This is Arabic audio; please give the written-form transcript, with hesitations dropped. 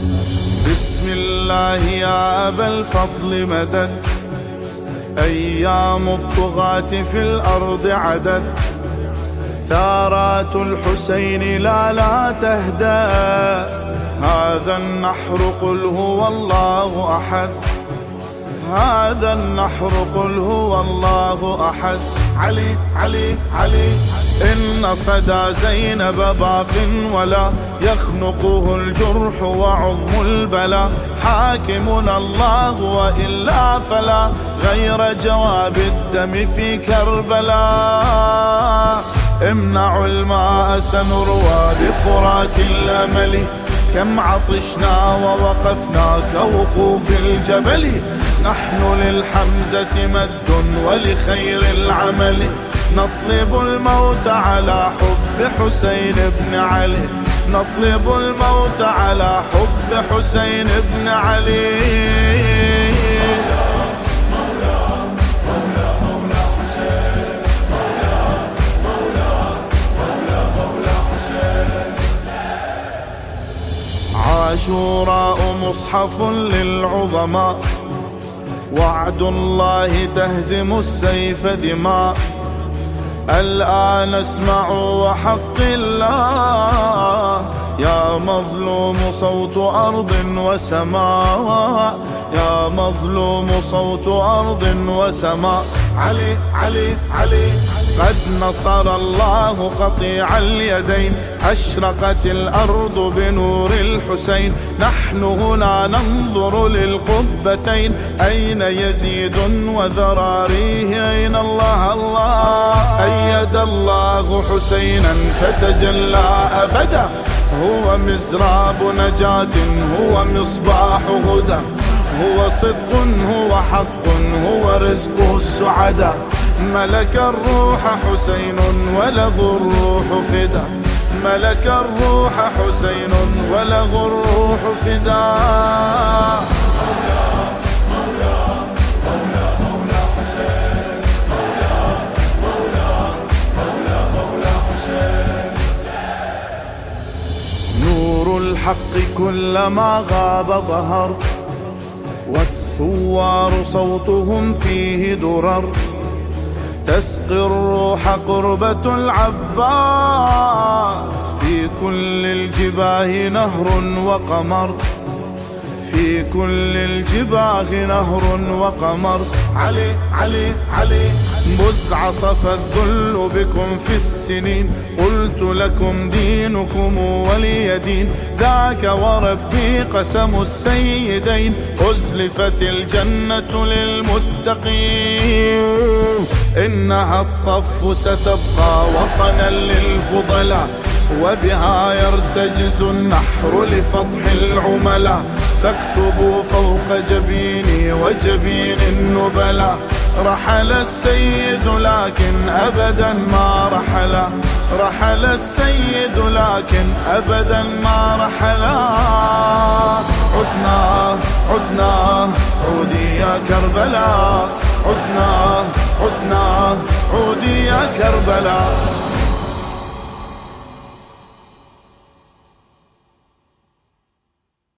بسم الله يا أبا الفضل مدد، أيام الطغاة في الأرض عدد، ثارات الحسين لا تهدى، هذا النحر قل هو الله أحد، هذا النحر قل هو الله أحد. علي علي علي، إن صدى زينب باق ولا يخنقه الجرح وعظم البلا، حاكمنا الله وإلا فلا غير جواب الدم في كربلاء. امنعوا الماء سنروى بفرات الأمل، كم عطشنا ووقفنا كوقوف الجبل، نحن للحمزة مد ولخير العمل، نطلب الموت على حب حسين بن علي، نطلب الموت على حب حسين بن علي. عاشوراء مصحف للعظماء، وعد الله تهزم السيف دماء، الآن اسمعوا وحق الله، يا مظلوم صوت أرض وسماء، يا مظلوم صوت أرض وسماء. علي علي علي، قد نصر الله قطيع اليدين، أشرقت الأرض بنور الحسين، نحن هنا ننظر للقبتين، أين يزيد وذراريه أين الله الله. أيد الله حسينا فتجلى أبدا، هو مزراب نجاة هو مصباح هدى، هو صدق هو حق هو رزقه السعداء، ملك الروح حسين وله الروح فدا، ملك الروح حسين وله الروح فدا. نور الحق كلما غاب ظهر، والثوار صوتهم فيه درر، تسقي الروح قربة العباس، في كل الجباه نهر وقمر، في كل الجباه نهر وقمر. علي علي علي، مذ عصف الذل بكم في السنين، قلت لكم دينكم ولي دين، ذاك وربي قسم السيدين، أزلفت الجنة للمتقين، إنها الطف ستبقى وطنا للفضلاء، وبها يرتجز النحر لفضح العملاء، فاكتبوا فوق جبيني وجبين النبلاء، رحل السيد لكن أبدا ما رحلا، رحل السيد لكن أبدا ما رحلا. عدنا عدنا عودي يا كربلاء، عدنا عدنا عودي يا كربلاء.